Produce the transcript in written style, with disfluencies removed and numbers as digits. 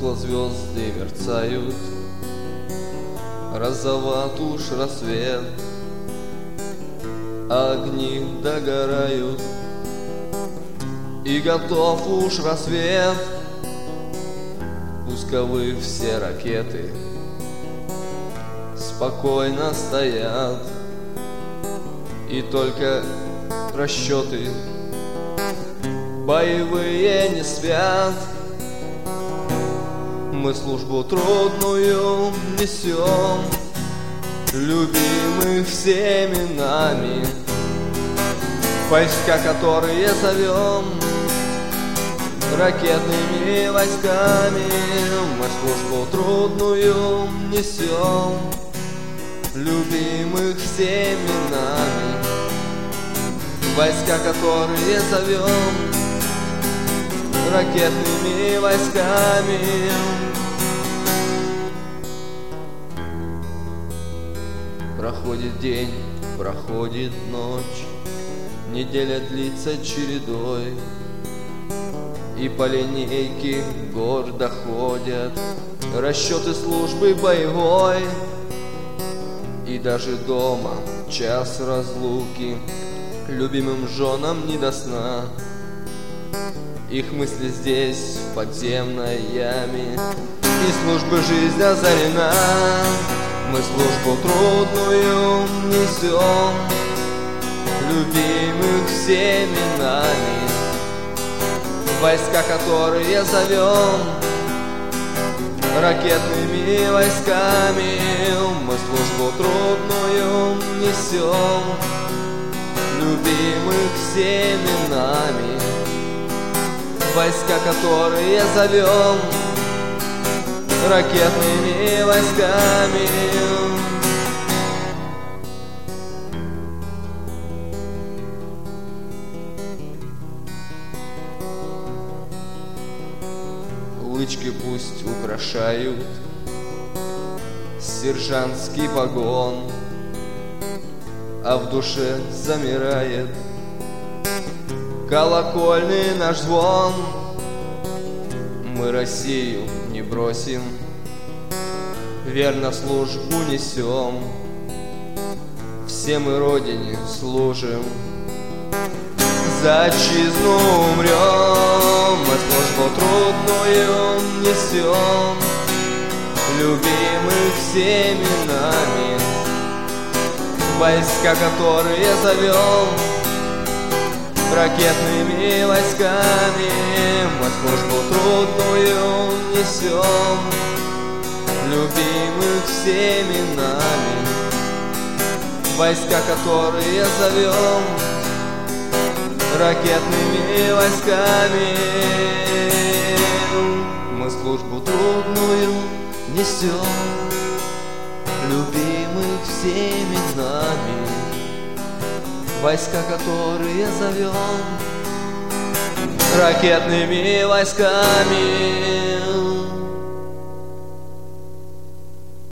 Тускло звезды мерцают, розоват уж рассвет, огни догорают, и готов уж рассвет. Пусковые все ракеты спокойно стоят, и только расчеты боевые не спят. Мы службу трудную несем, любимых всеми нами, войска, которые зовем ракетными войсками. Мы службу трудную несем, любимых всеми нами, войска, которые зовем ракетными войсками. Проходит день, проходит ночь, неделя длится чередой, и по линейке гордо ходят расчеты службы боевой. И даже дома час разлуки любимым женам не до сна. Их мысли здесь, в подземной яме, и службы жизнь озарена. Мы службу трудную несем, любимых всеми нами, войска, которые зовем ракетными войсками. Мы службу трудную несем, любимых всеми нами, войска, которые зовем ракетными войсками. Лычки пусть украшают сержантский погон, а в душе замирает колокольный наш звон. Мы Россию не бросим, верно службу несем, все мы Родине служим, за отчизну умрем. Мы службу трудную несем, любимых всеми нами, войска, которые зовем ракетными войсками. Мы службу трудную несем, любимых всеми нами, войска, которые зовем ракетными войсками. Мы службу трудную несем, любимых всеми нами, войска, которые зовем ракетными войсками.